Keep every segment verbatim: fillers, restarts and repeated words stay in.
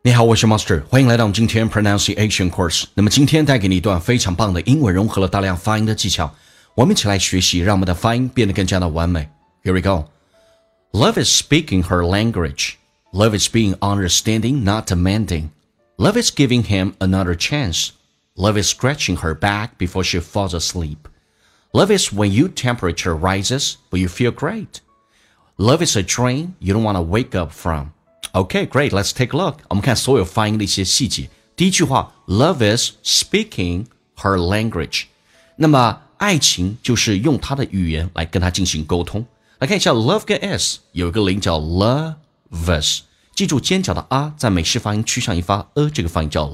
你好，我是 Master， 欢迎来到我们今天 Pronunciation Course。那么今天带给你一段非常棒的英文，融合了大量发音的技巧，我们一起来学习，让我们的发音变得更加的完美。Here we go. Love is speaking her language. Love is being understanding, not demanding. Love is giving him another chance. Love is scratching her back before she falls asleep. Love is when your temperature rises, but you feel great. Love is a dream you don't want to wake up from.Okay, great. Let's take a look. 我们看所有发音的一些细节。第一句话 ，Love is speaking her language。那么爱情就是用她的语言来跟她进行沟通。来看一下 Love 跟 S 有一个零叫 Loves， 记住尖角的 R 在美式发音区上一发 A 这个发音叫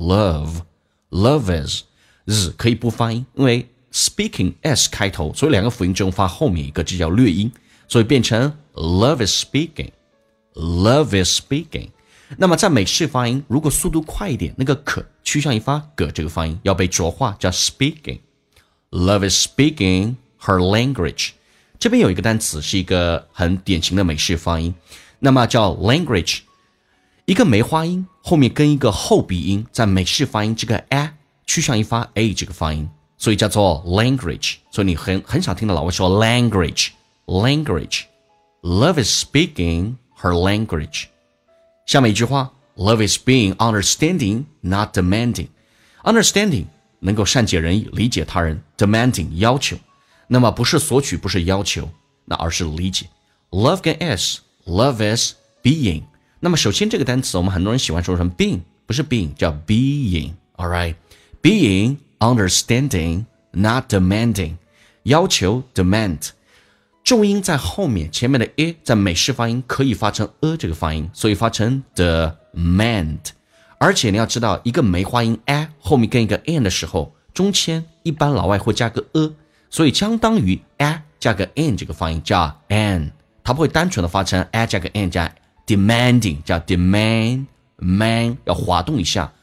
Love。Love is Z 可以不发音，因为 speaking S 开头，所以两个辅音只用发后面一个，这叫略音，所以变成 Love is speaking。Love is speaking。 那么在美式发音，如果速度快一点，那个可趋向一发个这个发音要被浊化，叫 speaking。 Love is speaking her language。 这边有一个单词是一个很典型的美式发音，那么叫 language， 一个梅花音后面跟一个后鼻音，在美式发音这个 a 趋向一发 a 这个发音，所以叫做 language。 所以你很很少听到老外说 language language。 Love is speaking her language。 下面一句话 Love is being understanding, not demanding。 Understanding 能够善解人意，理解他人， demanding 要求，那么不是索取，不是要求，那而是理解。 Love 跟 S Love is being。 那么首先这个单词我们很多人喜欢说成 being， 不是 being， 叫 being。 Alright， being understanding, not demanding， 要求 demand，重音在后面，前面的 a 在美式发音可以发成 a 这个发音，所以发成 demand。 而且你要知道，一个梅花音 a 后面跟一个 n 的时候，中间一般老外会加个 a， 所以相当于 a 加个 n 这个发音叫 n， 它不会单纯的发成 a 加个 n 加 demanding， 叫 demand man， 要滑动一下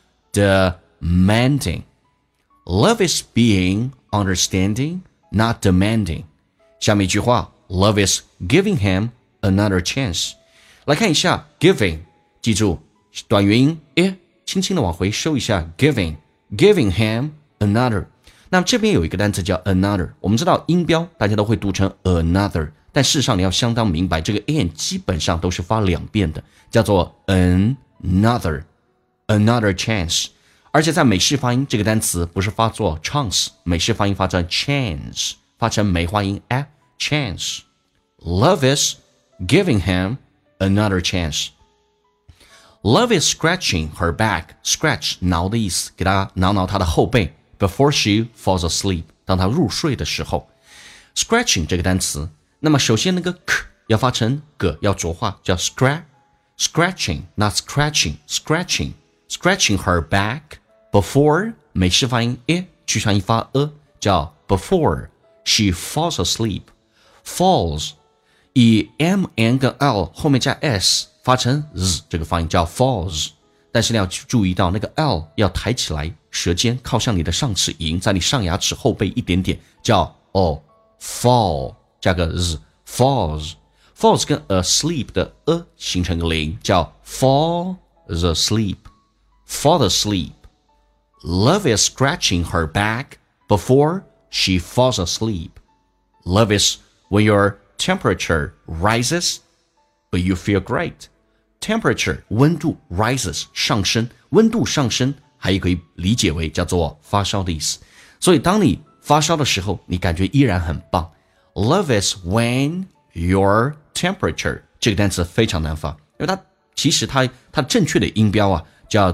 demanding。 Love is being understanding, not demanding。下面一句话 Love is giving him another chance。 来看一下 giving， 记住短元音 a 轻轻的往回收一下 giving giving him another。 那么这边有一个单词叫 another， 我们知道音标大家都会读成 another， 但事实上你要相当明白，这个 n 基本上都是发两遍的，叫做 another another chance。 而且在美式发音这个单词不是发作 chance， 美式发音发成 chance，发成梅花音 a chance。 Love is giving him another chance。 Love is scratching her back， scratch 挠的意思，给她挠挠她的后背 before she falls asleep， 当她入睡的时候。 Scratching 这个单词，那么首先那个 k 要发成 g， 要浊化，叫 scratch scratching not scratching scratching scratching her back before 美式发音 a 趋向一发 a， 叫 before she falls asleep。 Falls 以 m n 跟 l 后面加 s 发成 z 这个发音叫 falls， 但是你要注意到那个 l 要抬起来，舌尖靠向你的上齿龈，在你上牙齿后背一点点，叫 o fall 加个 z falls。 Falls 跟 asleep 的 a 形成个零，叫 fall the sleep fall asleep。 Love is scratching her back before she falls asleep. Love is when your temperature rises, but you feel great. Temperature 温度 rises 上升，温度上升还可以理解为叫做发烧的意思。所以当你发烧的时候，你感觉依然很棒。Love is when your temperature 这个单词非常难发，因为它其实它它正确的音标啊叫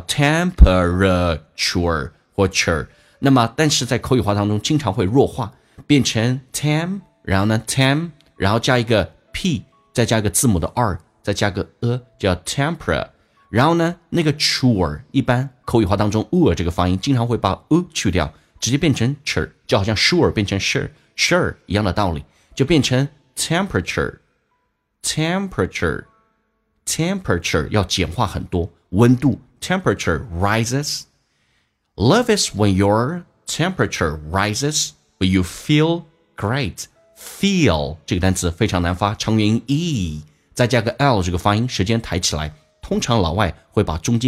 temperature 或 cher， 那么但是在口语化当中经常会弱化，变成 tem， 然后呢 tem， 然后加一个 p， 再加一个字母的 r， 再加个 a， 叫 tempera。 然后呢那个 sure 一般口语化当中 u 这个发音经常会把 u 去掉，直接变成 cher， 就好像 sure 变成 sure sure 一样的道理，就变成 temperature temperature temperature 要简化很多，温度 temperature rises。 Love is when your temperature rises but you feel great。 Feel 这个单词非常难发，长元音 e 再加个 l 这个发音，舌尖抬起来，通常老外会把中间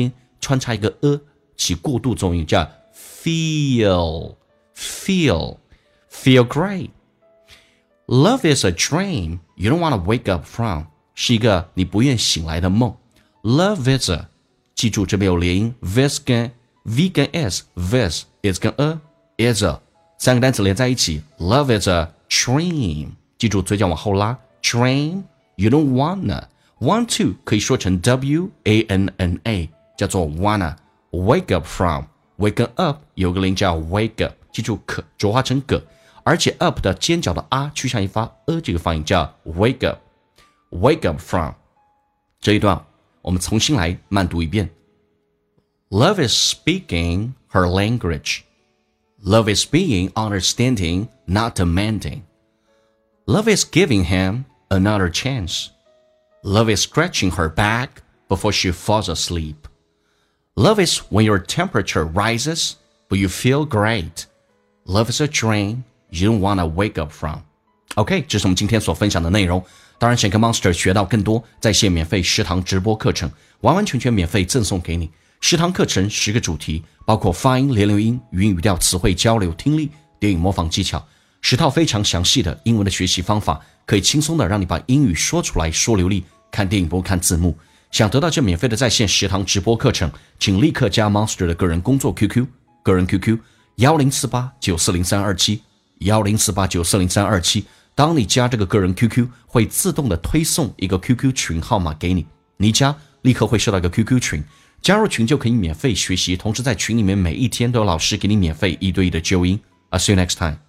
穿插一个 a 起过渡重音，叫 feel feel feel great。 Love is a dream you don't want to wake up from， 是一个你不愿醒来的梦。 Love is a， 记住这边有连音 this 跟 v 跟 s， this is 跟 a is a 三个单词连在一起。 Love is a dream， 记住嘴角往后拉， dream you don't wanna want to 可以说成 w a n n a， 叫做 wanna。 Wake up from wake up 有个音叫 wake up， 记住可浊化成个，而且 up 的尖角的 r 去向一发 a 这个发音叫 wake up wake up from。 这一段我们重新来慢读一遍。 Love is speaking her language. Love is being understanding, not demanding. Love is giving him another chance. Love is scratching her back before she falls asleep. Love is when your temperature rises, but you feel great. Love is a dream you don't want to wake up from. OK， 这是我们今天所分享的内容。当然想跟 Monster 学到更多在线免费十堂直播课程，完完全全免费赠送给你。十堂课程十个主题，包括发音、连留音、语音语调、词汇交流、听力、电影模仿技巧，十套非常详细的英文的学习方法，可以轻松的让你把英语说出来，说流利。看电影不看字幕。想得到这免费的在线十堂直播课程，请立刻加 Monster 的个人工作 Q Q， 个人 Q Q 一零四八九四零三二七 一零四八九四零三二七。当你加这个个人 Q Q， 会自动的推送一个 Q Q 群号码给你，你加立刻会收到一个 Q Q 群，加入群就可以免费学习，同时在群里面每一天都有老师给你免费一对一的纠音。I'll see you next time.